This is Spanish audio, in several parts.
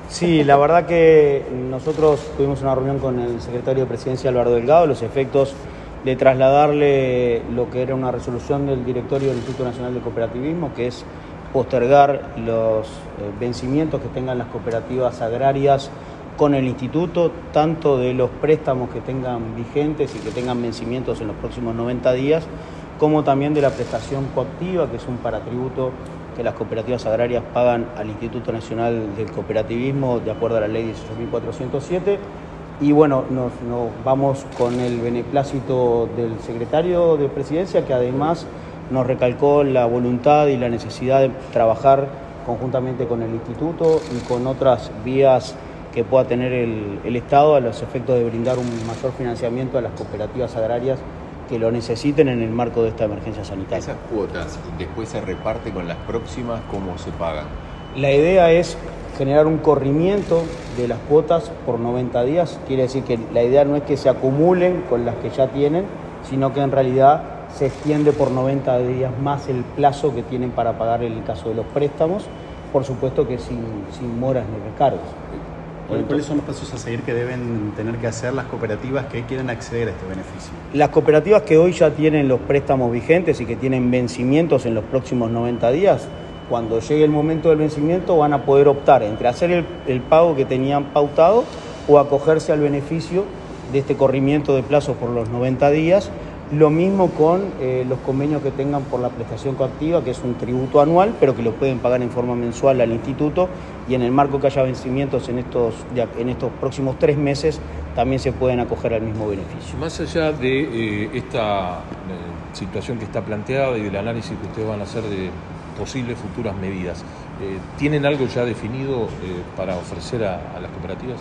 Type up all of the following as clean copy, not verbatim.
Sí, la verdad que nosotros tuvimos una reunión con el secretario de Presidencia, Álvaro Delgado, los efectos de trasladarle lo que era una resolución del directorio del Instituto Nacional de Cooperativismo, que es postergar los vencimientos que tengan las cooperativas agrarias con el instituto, tanto de los préstamos que tengan vigentes y que tengan vencimientos en los próximos 90 días, como también de la prestación coactiva, que es un paratributo que las cooperativas agrarias pagan al Instituto Nacional del Cooperativismo de acuerdo a la ley 18.407. Y bueno, nos vamos con el beneplácito del secretario de Presidencia, que además nos recalcó la voluntad y la necesidad de trabajar conjuntamente con el instituto y con otras vías que pueda tener el Estado a los efectos de brindar un mayor financiamiento a las cooperativas agrarias que lo necesiten en el marco de esta emergencia sanitaria. Esas cuotas después se reparte con las próximas, ¿cómo se pagan? La idea es generar un corrimiento de las cuotas por 90 días, quiere decir que la idea no es que se acumulen con las que ya tienen, sino que en realidad se extiende por 90 días más el plazo que tienen para pagar en el caso de los préstamos, por supuesto que sin moras ni recargos. ¿Cuáles son los pasos a seguir que deben tener que hacer las cooperativas que quieren acceder a este beneficio? Las cooperativas que hoy ya tienen los préstamos vigentes y que tienen vencimientos en los próximos 90 días, cuando llegue el momento del vencimiento van a poder optar entre hacer el pago que tenían pautado o acogerse al beneficio de este corrimiento de plazo por los 90 días. Lo mismo con los convenios que tengan por la prestación coactiva, que es un tributo anual, pero que lo pueden pagar en forma mensual al instituto, y en el marco que haya vencimientos en estos próximos 3 meses, también se pueden acoger al mismo beneficio. Más allá de esta situación que está planteada y del análisis que ustedes van a hacer de posibles futuras medidas, ¿tienen algo ya definido para ofrecer a las cooperativas?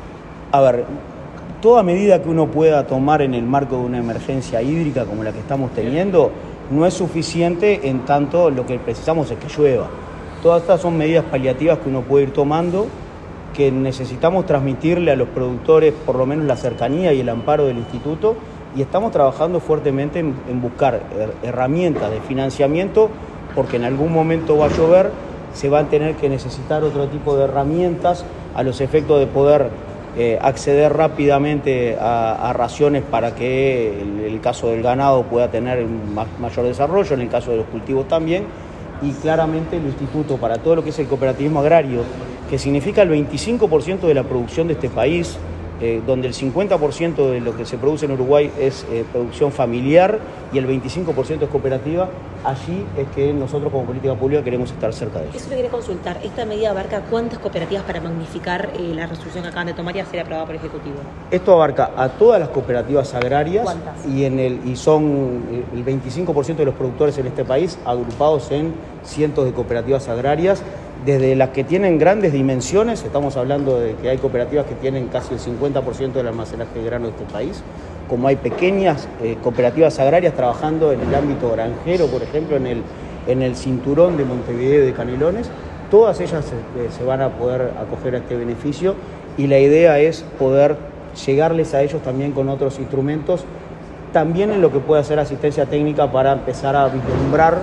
A ver, toda medida que uno pueda tomar en el marco de una emergencia hídrica como la que estamos teniendo no es suficiente, en tanto lo que precisamos es que llueva. Todas estas son medidas paliativas que uno puede ir tomando, que necesitamos transmitirle a los productores por lo menos la cercanía y el amparo del instituto, y estamos trabajando fuertemente en buscar herramientas de financiamiento, porque en algún momento va a llover, se van a tener que necesitar otro tipo de herramientas a los efectos de poder acceder rápidamente a raciones para que el caso del ganado pueda tener un mayor desarrollo, en el caso de los cultivos también, y claramente el instituto para todo lo que es el cooperativismo agrario, que significa el 25% de la producción de este país, donde el 50% de lo que se produce en Uruguay es producción familiar y el 25% es cooperativa. Allí es que nosotros como política pública queremos estar cerca de eso. Eso le quería consultar. ¿Esta medida abarca cuántas cooperativas para magnificar la resolución que acaban de tomar y ser aprobada por el Ejecutivo? Esto abarca a todas las cooperativas agrarias. ¿Cuántas? Y son el 25% de los productores en este país agrupados en cientos de cooperativas agrarias, desde las que tienen grandes dimensiones, estamos hablando de que hay cooperativas que tienen casi el 50% del almacenaje de grano de este país, como hay pequeñas cooperativas agrarias trabajando en el ámbito granjero, por ejemplo, en el cinturón de Montevideo y de Canelones. Todas ellas se van a poder acoger a este beneficio, y la idea es poder llegarles a ellos también con otros instrumentos, también en lo que pueda ser asistencia técnica para empezar a vislumbrar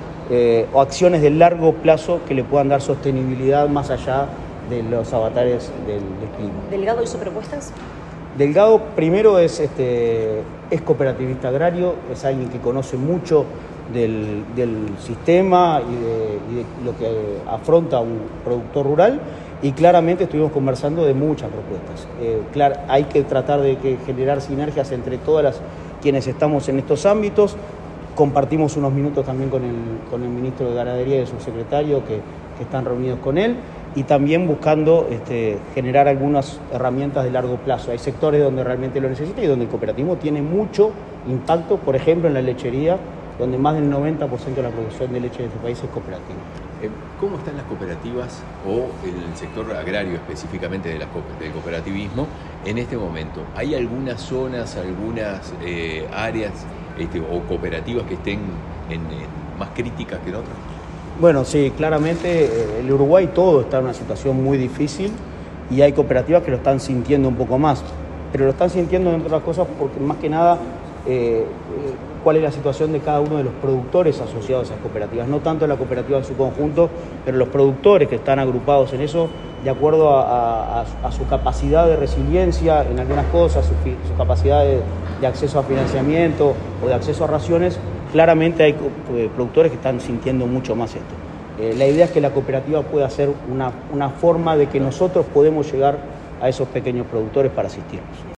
o acciones de largo plazo que le puedan dar sostenibilidad más allá de los avatares del clima. ¿Delgado hizo propuestas? Delgado primero es cooperativista agrario, es alguien que conoce mucho del sistema y de lo que afronta un productor rural, y claramente estuvimos conversando de muchas propuestas. Hay que tratar de generar sinergias entre todas quienes estamos en estos ámbitos. Compartimos unos minutos también con el ministro de Ganadería y el subsecretario que están reunidos con él, y también buscando generar algunas herramientas de largo plazo. Hay sectores donde realmente lo necesita y donde el cooperativismo tiene mucho impacto, por ejemplo en la lechería, donde más del 90% de la producción de leche de este país es cooperativa. ¿Cómo están las cooperativas o el sector agrario específicamente del cooperativismo en este momento? ¿Hay algunas zonas, algunas áreas o cooperativas que estén más críticas que en otras? Bueno, sí, claramente el Uruguay todo está en una situación muy difícil, y hay cooperativas que lo están sintiendo un poco más, pero lo están sintiendo entre otras cosas porque más que nada cuál es la situación de cada uno de los productores asociados a esas cooperativas, no tanto la cooperativa en su conjunto, pero los productores que están agrupados en eso de acuerdo a su capacidad de resiliencia en algunas cosas, su capacidad de acceso a financiamiento o de acceso a raciones. Claramente hay productores que están sintiendo mucho más esto. La idea es que la cooperativa pueda ser una forma de que nosotros podemos llegar a esos pequeños productores para asistirlos.